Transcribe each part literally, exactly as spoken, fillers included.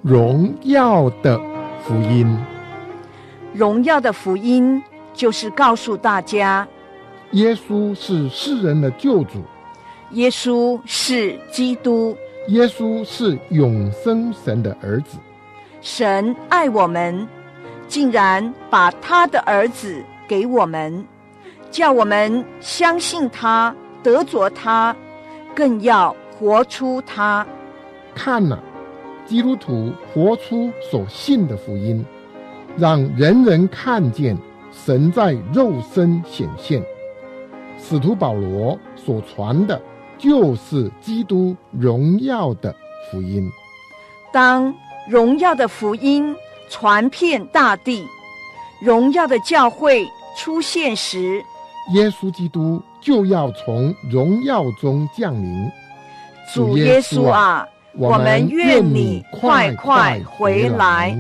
荣耀的福音。 荣耀的福音就是告诉大家， 耶稣是世人的救主， 耶稣是基督， 耶稣是永生神的儿子。 神爱我们，竟然把他的儿子给我们，叫我们相信他，得着他，更要活出他。 看了、啊、基督徒活出所信的福音，让人人看见神在肉身显现。使徒保罗所传的就是基督荣耀的福音。 当荣耀的福音传遍大地，荣耀的教会出现时， 耶稣基督就要从荣耀中降临。 主耶稣啊，我们愿你快快回来。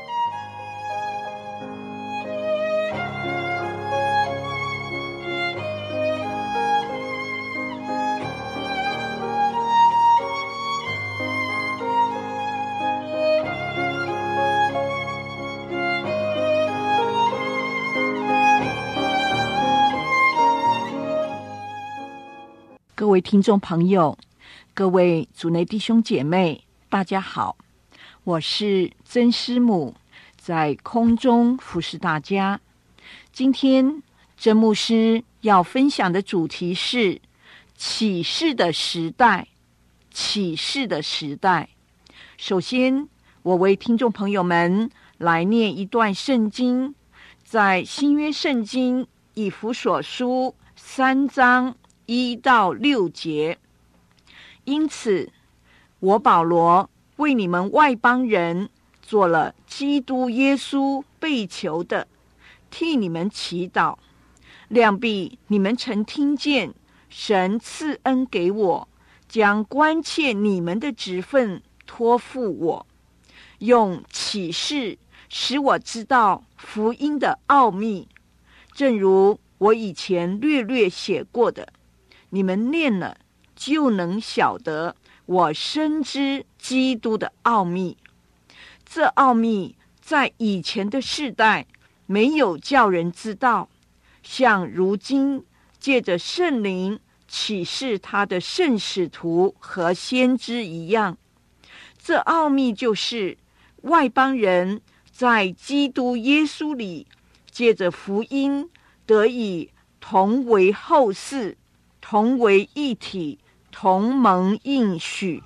各位听众朋友，各位主内弟兄姐妹，大家好，我是曾师母，在空中服侍大家。今天曾牧师要分享的主题是启示的时代。启示的时代。首先，我为听众朋友们来念一段圣经，在新约圣经以弗所书三章一到六节。因此，我保罗为你们外邦人做了基督耶稣被求的，替你们祈祷。量必你们曾听见神赐恩给我，将关切你们的职分托付我，用启示使我知道福音的奥秘，正如我以前略略写过的，你们念了就能晓得我深知基督的奥秘。这奥秘在以前的世代没有叫人知道，像如今借着圣灵启示他的圣使徒和先知一样。这奥秘就是外邦人在基督耶稣里借着福音得以同为后嗣，同为一体，同蒙应许。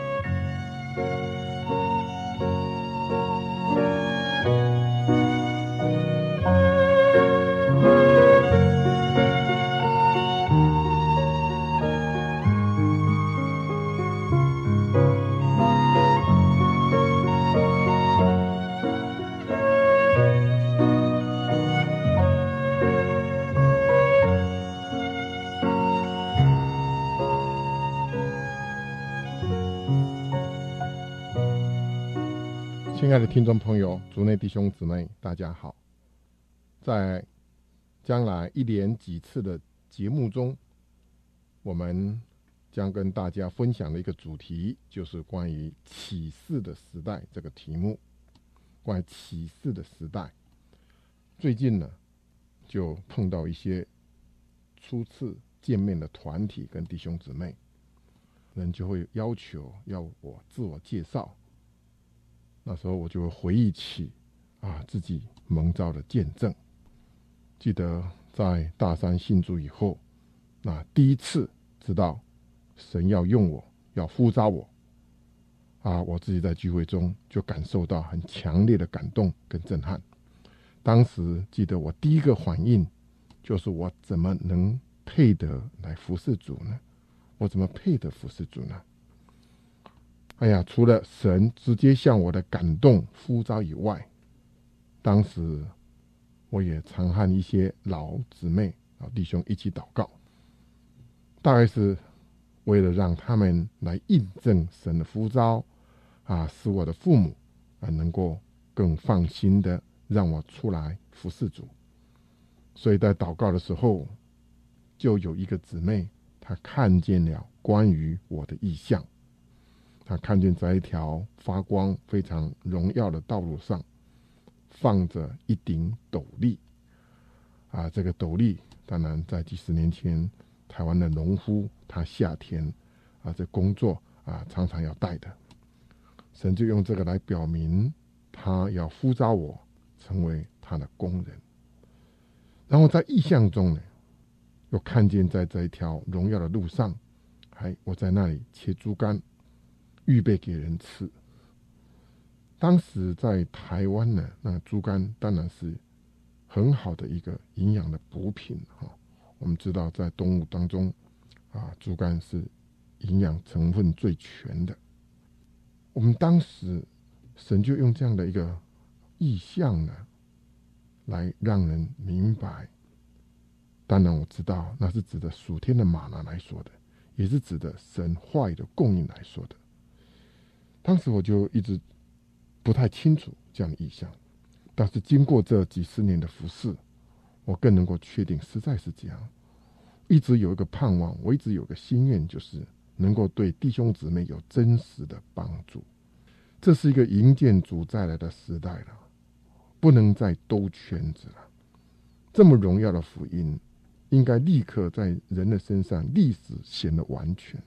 亲爱的听众朋友，主内弟兄姊妹，大家好。在将来一连几次的节目中，我们将跟大家分享的一个主题，就是关于启示的时代这个题目。关于启示的时代，最近呢，就碰到一些初次见面的团体跟弟兄姊妹，人就会要求要我自我介绍。那时候我就会回忆起啊自己蒙召的见证。记得在大三信主以后，那第一次知道神要用我，要呼召我啊，我自己在聚会中就感受到很强烈的感动跟震撼。当时记得我第一个反应就是我怎么能配得来服侍主呢？我怎么配得服侍主呢？哎呀，除了神直接向我的感动呼召以外，当时我也常和一些老姊妹、老弟兄一起祷告，大概是为了让他们来印证神的呼召啊，使我的父母啊能够更放心的让我出来服侍主。所以在祷告的时候，就有一个姊妹，她看见了关于我的异象。 他看见在一条发光非常荣耀的道路上放着一顶斗笠啊，这个斗笠当然在几十年前台湾的农夫他夏天啊这工作啊常常要戴的，神就用这个来表明他要呼召我成为他的工人。然后在异象中呢，又看见在这一条荣耀的路上，还我在那里切猪肝，预备给人吃。当时在台湾呢，那猪肝当然是很好的一个营养的补品哈。我们知道在动物当中啊，猪肝是营养成分最全的。我们当时神就用这样的一个意象呢，来让人明白。当然我知道那是指的属天的玛拿来说的，也是指的神话语的供应来说的。当时我就一直不太清楚这样的意象，但是经过这几十年的服事，我更能够确定实在是这样。一直有一个盼望，我一直有个心愿，就是能够对弟兄姊妹有真实的帮助。这是一个迎见主再来的时代了，不能再兜圈子了。这么荣耀的福音，应该立刻在人的身上立时显得完全。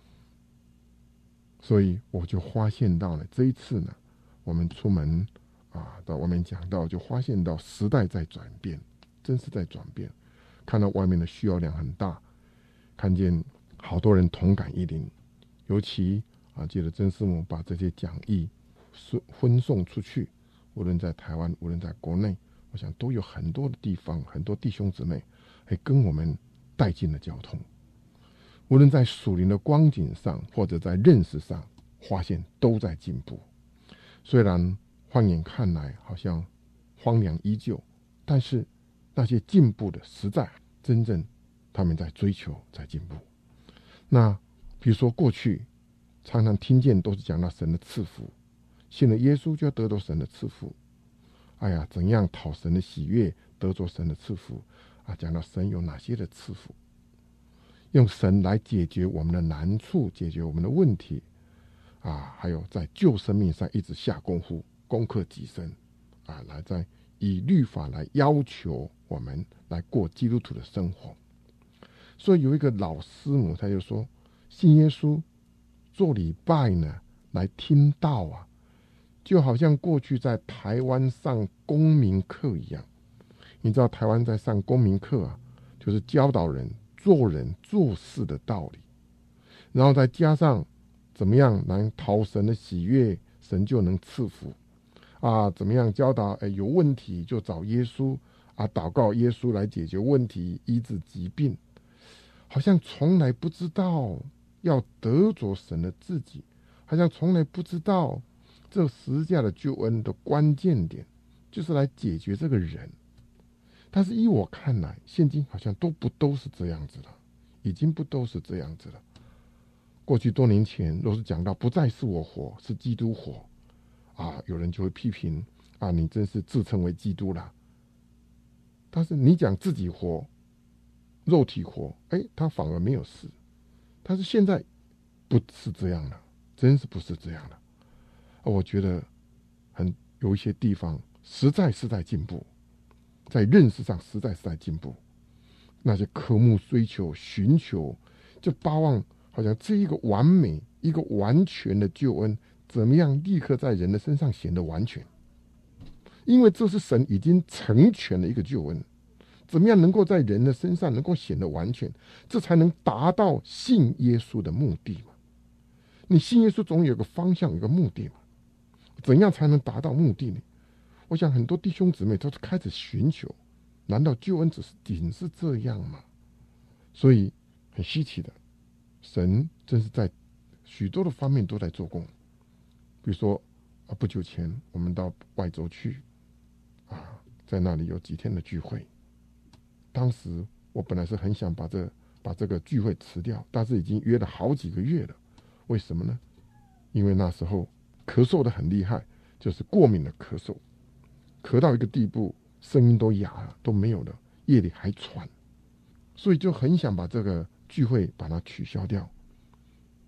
所以我就发现到了这一次呢，我们出门啊，到外面讲到，就发现到时代在转变，真是在转变。看到外面的需要量很大，看见好多人同感一灵，尤其啊，借着曾师母把这些讲义分送出去，无论在台湾，无论在国内，我想都有很多的地方，很多弟兄姊妹还跟我们带进了交通。无论在属灵的光景上，或者在认识上，发现都在进步。虽然放眼看来好像荒凉依旧，但是那些进步的实在真正他们在追求，在进步。那比如说过去常常听见都是讲到神的赐福，信了耶稣就要得到神的赐福。哎呀，怎样讨神的喜悦，得着神的赐福啊？讲到神有哪些的赐福，用神来解决我们的难处，解决我们的问题啊，还有在救生命上一直下功夫，攻克己身啊，来在以律法来要求我们来过基督徒的生活。所以有一个老师母，他就说，信耶稣做礼拜呢，来听道啊，就好像过去在台湾上公民课一样。你知道台湾在上公民课啊，就是教导人做人做事的道理，然后再加上怎么样来讨神的喜悦，神就能赐福啊，怎么样教导，哎，有问题就找耶稣啊，祷告耶稣来解决问题，医治疾病，好像从来不知道要得着神的自己，好像从来不知道这十字架的救恩的关键点就是来解决这个人。但是依我看来，现今好像都不都是这样子了，已经不都是这样子了。过去多年前若是讲到不再是我活，是基督活啊，有人就会批评啊，你真是自称为基督啦。但是你讲自己活，肉体活，哎，他反而没有事。但是现在不是这样了，真是不是这样了。我觉得很有一些地方实在是在进步，在认识上实在是在进步。那些科目追求寻求，就巴望好像这一个完美一个完全的救恩，怎么样立刻在人的身上显得完全？因为这是神已经成全的一个救恩，怎么样能够在人的身上能够显得完全，这才能达到信耶稣的目的嘛。你信耶稣总有个方向，有个目的嘛，怎样才能达到目的呢？我想很多弟兄姊妹都是开始寻求，难道救恩只是仅是这样吗？所以很稀奇的，神真是在许多的方面都在做工。比如说啊，不久前我们到外州去啊，在那里有几天的聚会。当时我本来是很想把这把这个聚会辞掉，但是已经约了好几个月了。为什么呢？因为那时候咳嗽的很厉害，就是过敏的咳嗽，咳到一个地步，声音都哑了，都没有了，夜里还喘，所以就很想把这个聚会把它取消掉。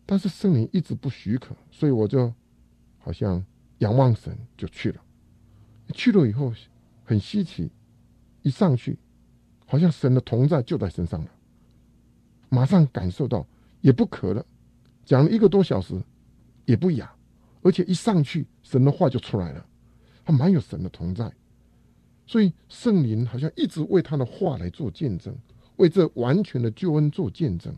但是圣灵一直不许可，所以我就好像仰望神就去了。去了以后很稀奇，一上去好像神的同在就在身上了，马上感受到，也不咳了，讲了一个多小时也不哑，而且一上去神的话就出来了，他蛮有神的同在。所以圣灵好像一直为他的话来做见证，为这完全的救恩做见证。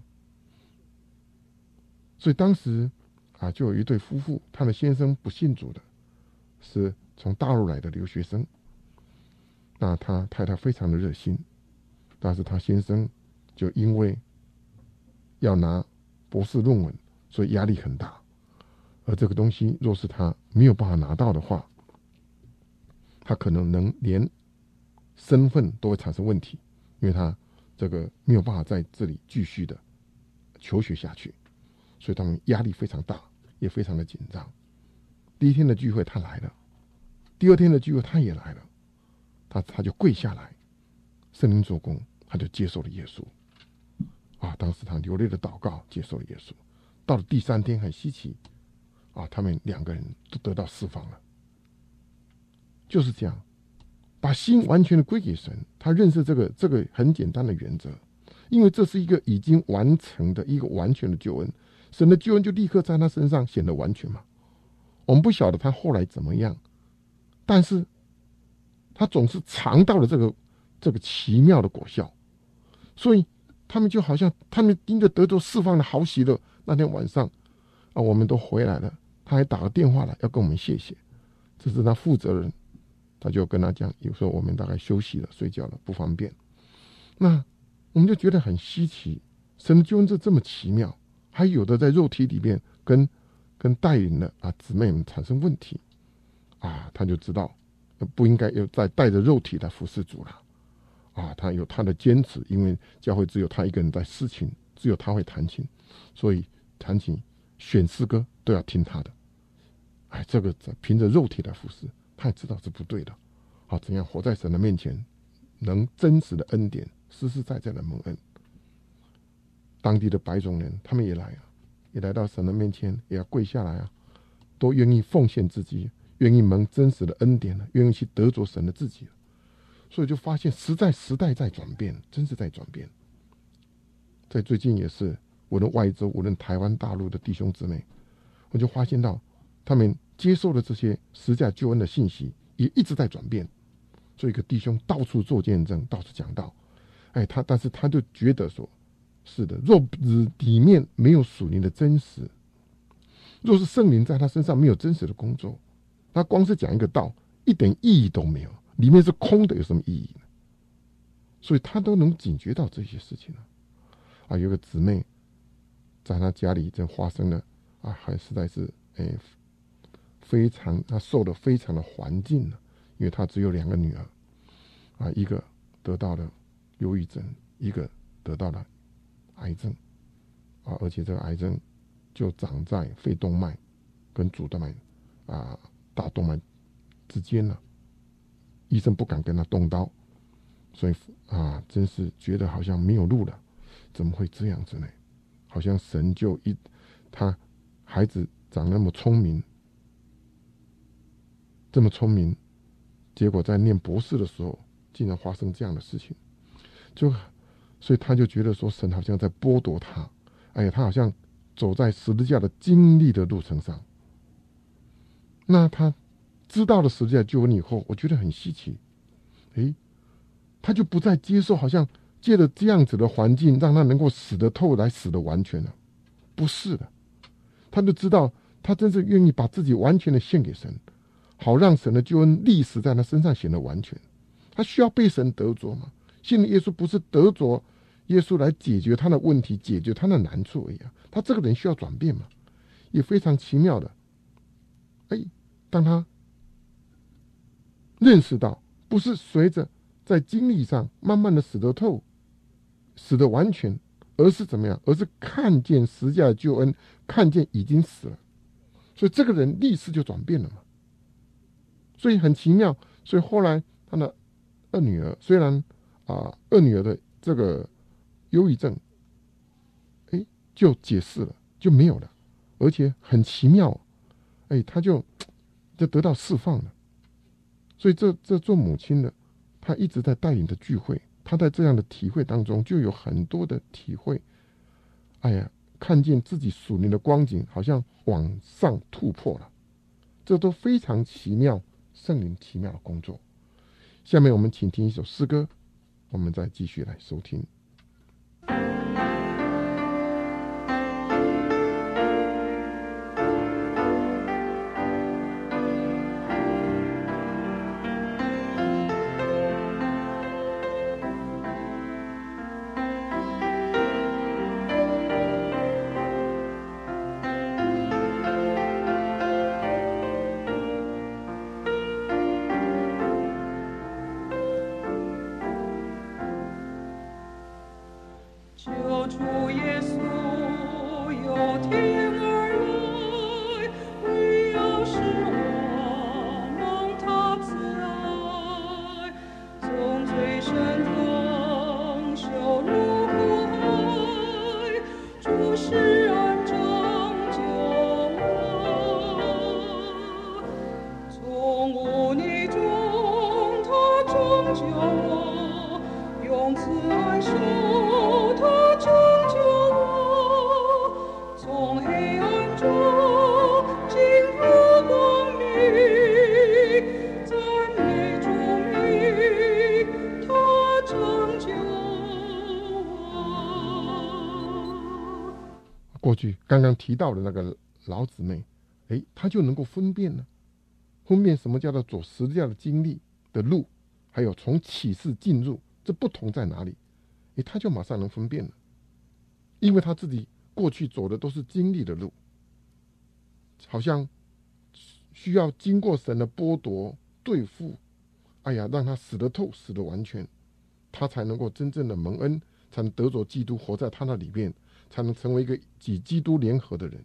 所以当时啊，就有一对夫妇，他的先生不信主的，是从大陆来的留学生。那他太太非常的热心，但是他先生就因为要拿博士论文，所以压力很大。而这个东西若是他没有办法拿到的话，他可能能连身份都会产生问题，因为他这个没有办法在这里继续的求学下去，所以他们压力非常大，也非常的紧张。第一天的聚会他来了，第二天的聚会他也来了，他他就跪下来，圣灵做工，他就接受了耶稣。啊，当时他流泪的祷告，接受了耶稣。到了第三天很稀奇，啊，他们两个人都得到释放了。就是这样，把心完全的归给神。他认识这个这个很简单的原则，因为这是一个已经完成的一个完全的救恩，神的救恩就立刻在他身上显得完全嘛。我们不晓得他后来怎么样，但是他总是尝到了这个这个奇妙的果效，所以他们就好像他们因着得着释放的好喜乐。那天晚上啊，我们都回来了，他还打个电话来要跟我们谢谢，这是他负责人。他就跟他讲，有时候我们大概休息了睡觉了不方便。那我们就觉得很稀奇，神的救恩这这么奇妙，还有的在肉体里面跟跟带领的啊姊妹们产生问题啊，他就知道不应该又再带着肉体来服侍主了啊，他有他的坚持，因为教会只有他一个人在司琴，只有他会弹琴，所以弹琴选诗歌都要听他的。哎，这个凭着肉体来服侍，他也知道是不对的。好，怎样活在神的面前，能真实的恩典，实实在在的蒙恩。当地的白种人他们也来啊，也来到神的面前，也要跪下来啊，都愿意奉献自己，愿意蒙真实的恩典了，愿意去得着神的自己了。所以就发现实在时代在转变，真是在转变。在最近也是，无论外州，无论台湾大陆的弟兄姊妹，我就发现到他们接受了这些十架救恩的信息，也一直在转变。所以一个弟兄到处做见证，到处讲道，哎，他但是他就觉得说，是的，若里面没有属灵的真实，若是圣灵在他身上没有真实的工作，他光是讲一个道，一点意义都没有，里面是空的，有什么意义呢？所以他都能警觉到这些事情了。啊，有个姊妹在他家里正发生了啊，还实在是哎。非常，他受的非常的环境了，因为他只有两个女儿，啊，一个得到了忧郁症，一个得到了癌症，啊，而且这个癌症就长在肺动脉跟主动脉啊大动脉之间了，医生不敢跟他动刀，所以啊，真是觉得好像没有路了，怎么会这样子呢？好像神就一他孩子长那么聪明。这么聪明，结果在念博士的时候，竟然发生这样的事情，就所以他就觉得说，神好像在剥夺他，哎呀，他好像走在十字架的经历的路程上。那他知道了十字架救恩以后，我觉得很稀奇，哎，他就不再接受，好像借着这样子的环境，让他能够死得透来，死得完全了，不是的，他就知道，他真是愿意把自己完全的献给神。好让神的救恩历史在他身上显得完全。他需要被神得着吗？信了耶稣不是得着耶稣来解决他的问题，解决他的难处而已啊。他这个人需要转变嘛，也非常奇妙的。哎，当他认识到不是随着在经历上慢慢的死得透，死得完全，而是怎么样？而是看见十架的救恩，看见已经死了，所以这个人历史就转变了嘛。所以很奇妙，所以后来他的二女儿虽然啊，二女儿的这个忧郁症，哎，就解释了，就没有了。 而且很奇妙，哎，他就就得到释放了。所以这这做母亲的，她一直在带领的聚会，她在这样的体会当中就有很多的体会。哎呀，看见自己属灵的光景好像往上突破了，这都非常奇妙，圣灵奇妙的工作。下面我们请听一首诗歌，我们再继续来收听。过去刚刚提到的那个老姊妹，哎，她就能够分辨呢，分辨什么叫做走十字架的经历的路，还有从启示进入，这不同在哪里？哎，她就马上能分辨了，因为她自己过去走的都是经历的路，好像需要经过神的剥夺对付，哎呀，让她死得透，死得完全，她才能够真正的蒙恩，才能得着基督活在她那里面，才能成为一个与基督联合的人。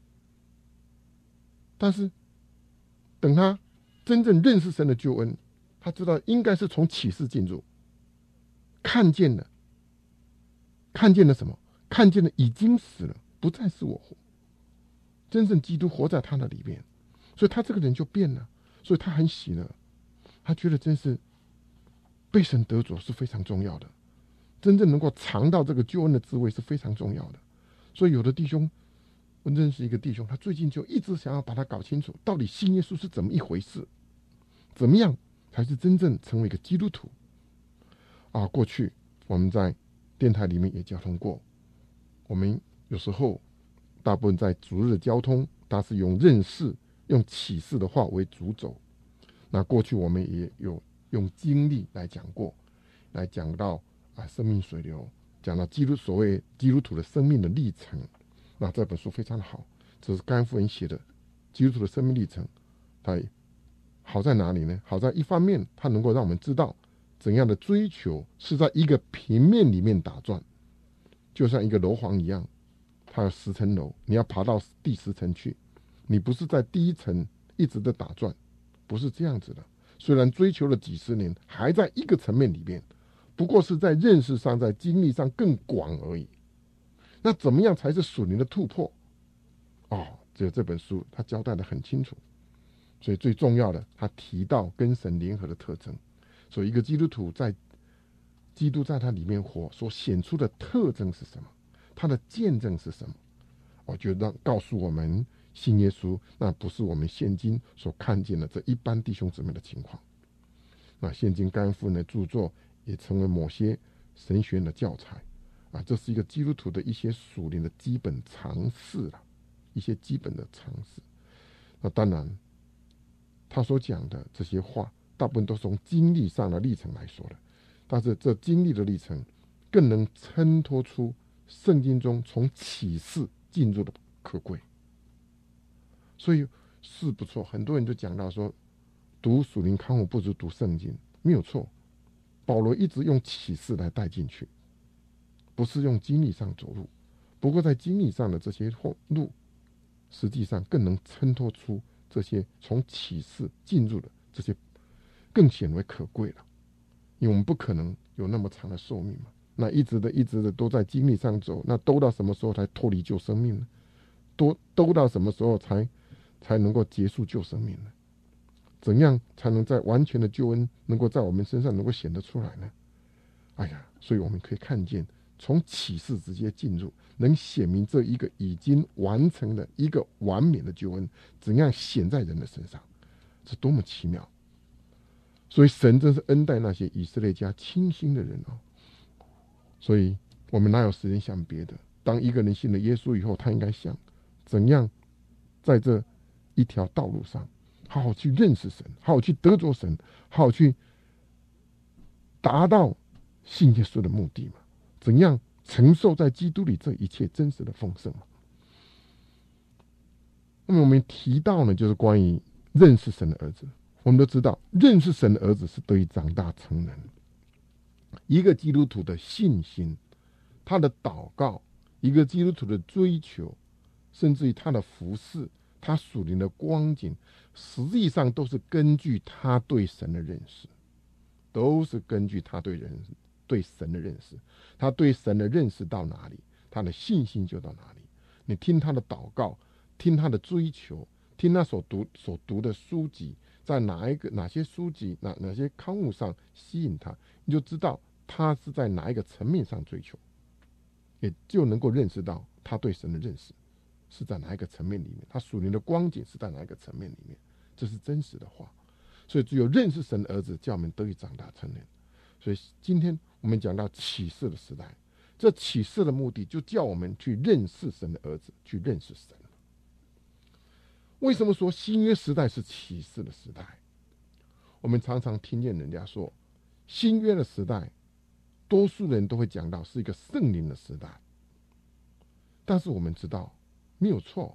但是等他真正认识神的救恩，他知道应该是从启示进入，看见了，看见了什么？看见了已经死了，不再是我活，真正基督活在他的里面，所以他这个人就变了，所以他很喜乐，他觉得真是被神得着是非常重要的，真正能够尝到这个救恩的滋味是非常重要的。所以有的弟兄，我认识一个弟兄，他最近就一直想要把它搞清楚，到底信耶稣是怎么一回事，怎么样才是真正成为一个基督徒啊？过去我们在电台里面也交通过，我们有时候大部分在主日的交通，它是用认识、用启示的话为主轴。那过去我们也有用经历来讲过，来讲到啊生命水流，讲到基督所谓基督徒的生命的历程。那这本书非常的好，这是甘夫人写的基督徒的生命历程。它好在哪里呢？好在一方面，它能够让我们知道怎样的追求是在一个平面里面打转，就像一个楼房一样，它有十层楼，你要爬到第十层去，你不是在第一层一直的打转，不是这样子的。虽然追求了几十年，还在一个层面里面，不过是在认识上、在经历上更广而已。那怎么样才是属灵的突破？哦，只有这本书它交代得很清楚。所以最重要的，他提到跟神联合的特征。所以一个基督徒在基督在他里面活所显出的特征是什么？他的见证是什么？我就让告诉我们，信耶稣那不是我们现今所看见的这一般弟兄姊妹的情况。那现今甘夫人的著作也成为某些神学院的教材啊，这是一个基督徒的一些属灵的基本常识啦，一些基本的常识。那当然，他所讲的这些话，大部分都是从经历上的历程来说的，但是这经历的历程，更能衬托出圣经中从启示进入的可贵。所以是不错，很多人就讲到说，读属灵康复不如读圣经，没有错。保罗一直用启示来带进去，不是用经历上走路。不过在经历上的这些路，实际上更能衬托出这些从启示进入的这些更显为可贵了。因为我们不可能有那么长的寿命嘛，那一直的一直的都在经历上走，那都到什么时候才脱离旧生命呢？ 多兜到什么时候才才能够结束救生命呢？怎样才能在完全的救恩能够在我们身上能够显得出来呢？哎呀，所以我们可以看见，从启示直接进入，能显明这一个已经完成的一个完美的救恩，怎样显在人的身上，是多么奇妙！所以神真是恩待那些以色列家清心的人哦。所以我们哪有时间想别的？当一个人信了耶稣以后，他应该想怎样在这一条道路上好好去认识神，好好去得着神，好好去达到信耶稣的目的嘛？怎样承受在基督里这一切真实的丰盛嘛？那么我们提到呢，就是关于认识神的儿子。我们都知道，认识神的儿子是得以长大成人。一个基督徒的信心，他的祷告，一个基督徒的追求，甚至于他的服事，他属灵的光景，实际上都是根据他对神的认识，都是根据他对人对神的认识。他对神的认识到哪里，他的信心就到哪里。你听他的祷告，听他的追求，听他所读所读的书籍，在哪一个哪些书籍哪哪些刊物上吸引他，你就知道他是在哪一个层面上追求，也就能够认识到他对神的认识是在哪一个层面里面，他属灵的光景是在哪一个层面里面，这是真实的话。所以只有认识神的儿子，叫我们得以长大成人。所以今天我们讲到启示的时代，这启示的目的就叫我们去认识神的儿子，去认识神。为什么说新约时代是启示的时代？我们常常听见人家说，新约的时代，多数人都会讲到是一个圣灵的时代。但是我们知道没有错，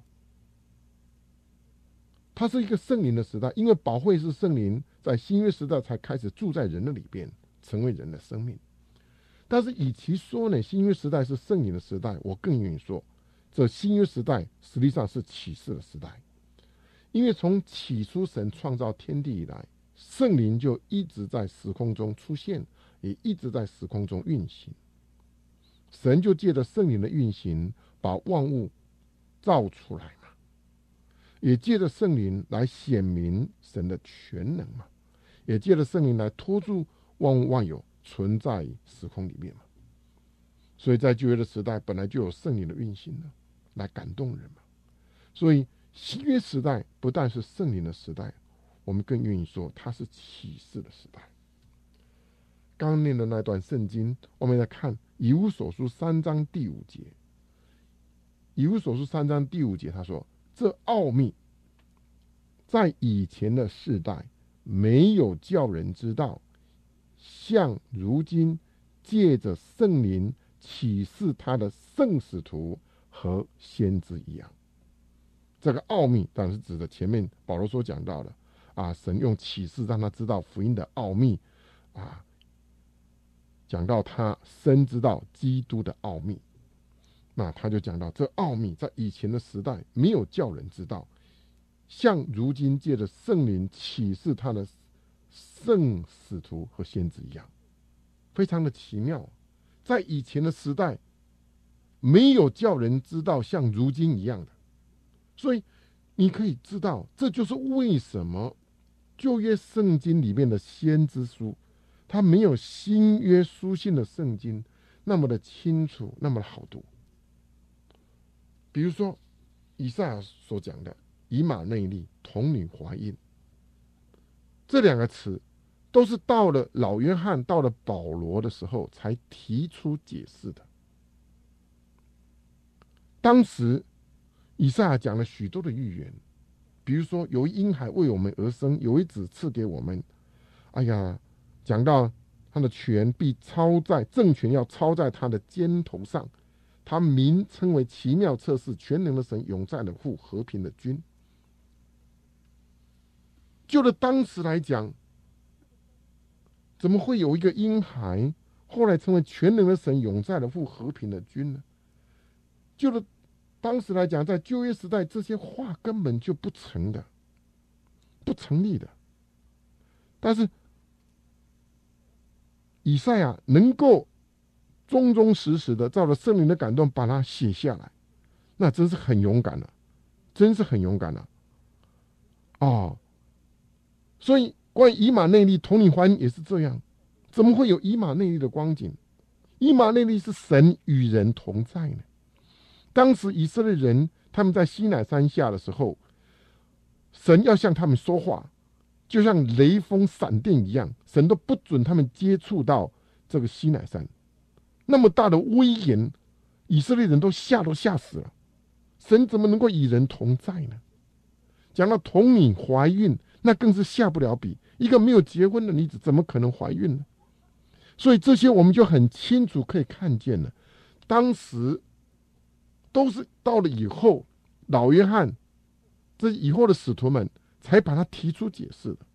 它是一个圣灵的时代，因为保惠师圣灵在新约时代才开始住在人的里边，成为人的生命。但是与其说呢新约时代是圣灵的时代，我更愿意说这新约时代实际上是启示的时代。因为从起初神创造天地以来，圣灵就一直在时空中出现，也一直在时空中运行。神就借着圣灵的运行把万物造出来嘛，也借着圣灵来显明神的全能嘛，也借着圣灵来托住万物万有存在时空里面嘛。所以在旧约的时代本来就有圣灵的运行了，来感动人嘛。所以新约时代不但是圣灵的时代，我们更愿意说它是启示的时代。刚念的那段圣经，我们来看以弗所书三章第五节。以弗所书三章第五节他说，这奥秘在以前的世代没有叫人知道，像如今借着圣灵启示他的圣使徒和先知一样。这个奥秘当然是指的前面保罗所讲到的啊，神用启示让他知道福音的奥秘啊，讲到他深知道基督的奥秘。那他就讲到这奥秘在以前的时代没有叫人知道，像如今借着圣灵启示他的圣使徒和先知一样，非常的奇妙。在以前的时代没有叫人知道像如今一样的，所以你可以知道，这就是为什么旧约圣经里面的先知书，它没有新约书信的圣经那么的清楚，那么的好读。比如说以赛亚所讲的以马内利，童女怀孕，这两个词都是到了老约翰到了保罗的时候才提出解释的。当时以赛亚讲了许多的预言，比如说有一婴孩为我们而生，有一子赐给我们，哎呀，讲到他的权必操在政权要操在他的肩头上，他名称为奇妙测试全能的神，永在的父，和平的君。就了当时来讲，怎么会有一个婴孩后来成为全能的神，永在的父，和平的君呢？就了当时来讲，在旧约时代，这些话根本就不成的，不成立的。但是以赛亚能够忠忠实实的照着圣灵的感动把它写下来，那真是很勇敢了， 真是很勇敢啊！哦，所以关于以马内利统领怀孕也是这样，怎么会有以马内利的光景？以马内利是神与人同在呢。当时以色列人他们在西乃山下的时候，神要向他们说话，就像雷锋闪电一样，神都不准他们接触到这个西乃山。那么大的威严，以色列人都吓都吓死了。神怎么能够与人同在呢？讲到统领怀孕，那更是下不了笔。一个没有结婚的女子怎么可能怀孕呢？所以这些我们就很清楚可以看见了，当时都是到了以后，老约翰这以后的使徒们才把它提出解释的。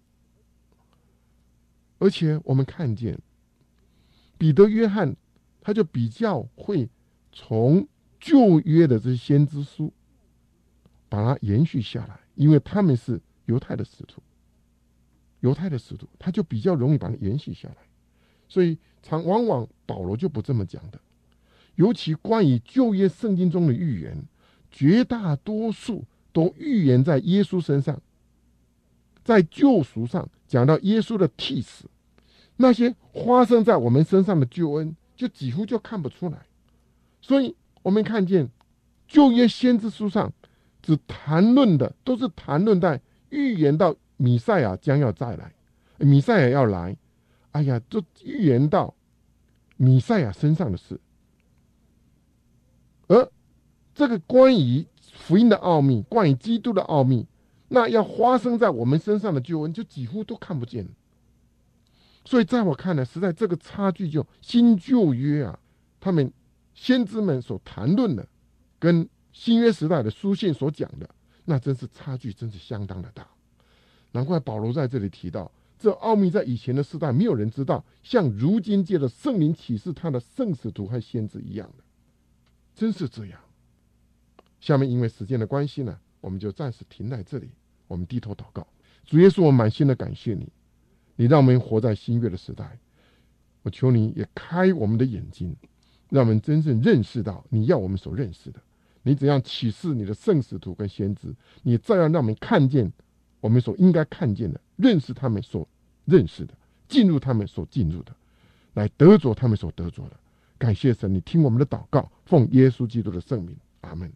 而且我们看见彼得、约翰，他就比较会从旧约的这些先知书把它延续下来，因为他们是犹太的使徒，犹太的使徒他就比较容易把它延续下来。所以常往往保罗就不这么讲的，尤其关于旧约圣经中的预言，绝大多数都预言在耶稣身上，在救赎上讲到耶稣的替死，那些发生在我们身上的救恩就几乎就看不出来。所以我们看见旧约先知书上只谈论的都是谈论在预言到弥赛亚将要再来，弥赛亚要来，哎呀，就预言到弥赛亚身上的事。而这个关于福音的奥秘，关于基督的奥秘，那要发生在我们身上的救恩就几乎都看不见。所以在我看来，实在这个差距就新旧约啊，他们先知们所谈论的跟新约时代的书信所讲的，那真是差距真是相当的大。难怪保罗在这里提到，这奥秘在以前的时代没有人知道，像如今借着圣灵启示他的圣使徒和先知一样的，真是这样。下面因为时间的关系呢，我们就暂时停在这里。我们低头祷告，主耶稣，我满心的感谢你，你让我们活在新约的时代。我求你也开我们的眼睛，让我们真正认识到你要我们所认识的，你怎样启示你的圣使徒跟先知，你再要让我们看见我们所应该看见的，认识他们所认识的，进入他们所进入的，来得着他们所得着的。感谢神，你听我们的祷告，奉耶稣基督的圣名，阿们。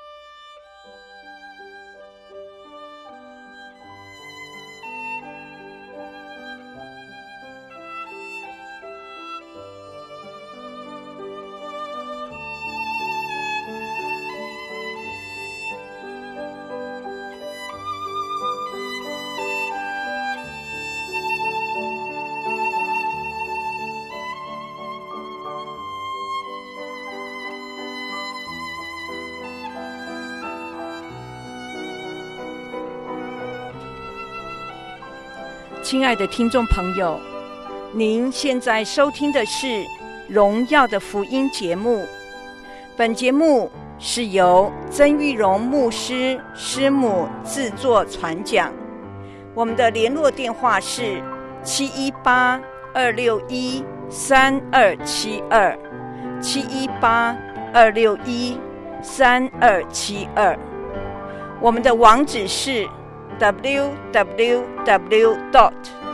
亲爱的听众朋友，您现在收听的是《荣耀的福音》节目。本节目是由曾玉荣牧师师母制作传讲。我们的联络电话是七一八二六一三二七二七一八二六一三二七二。我们的网址是double-u double-u double-u dot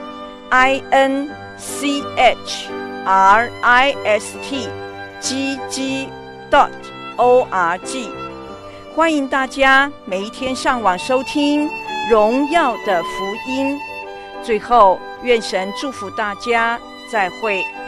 inchrist dot org。 欢迎大家每一天上网收听荣耀的福音。最后，愿神祝福大家，再会。